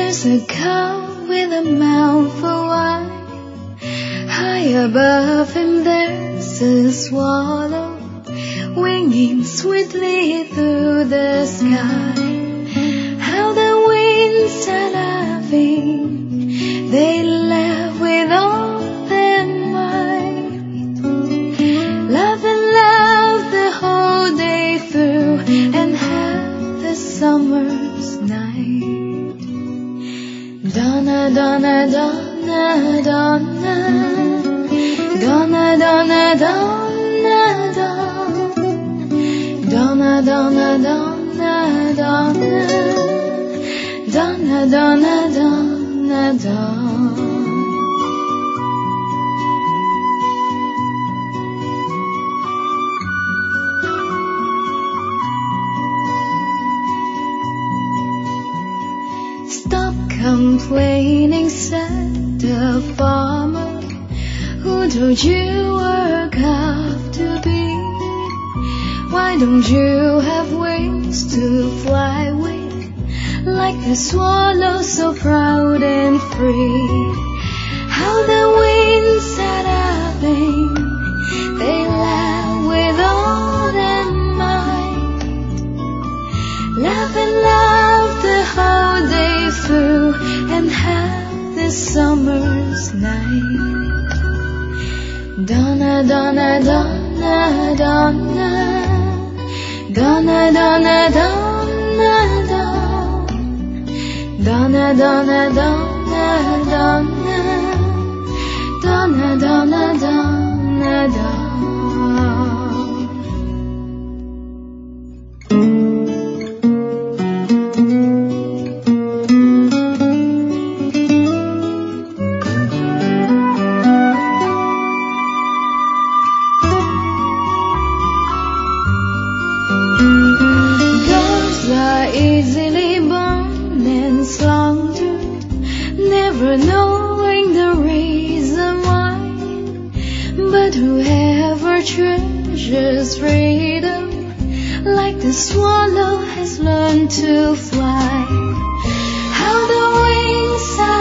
There's a cow with a mouthful wide. High above him there's a swallow, winging sweetly through the sky. How the winds are laughing, they laugh with all their might. Laugh and laugh the whole day through, and half the summer's night. Donna, Donna, Donna, Donna, Donna, Donna, Donna, Donna, Donna, Donna, Donna, Donna, Donna, Donna, Donna. Stop complaining, said the farmer. Who told you were a calf to be? Why don't you have wings to fly with, like the swallow so proud and free? How the winds are laughing, they laugh with all their might. Laugh and laugh the whole day through, and half the summer's night. Donna, Donna, Donna, Donna, Donna, Donna, Donna, Donna, Donna, Donna, Donna, Donna, Donna, Donna, Donna. Easily bound and slaughtered, never knowing the reason why. But whoever treasures freedom, like the swallow, has learned to fly. How the wings are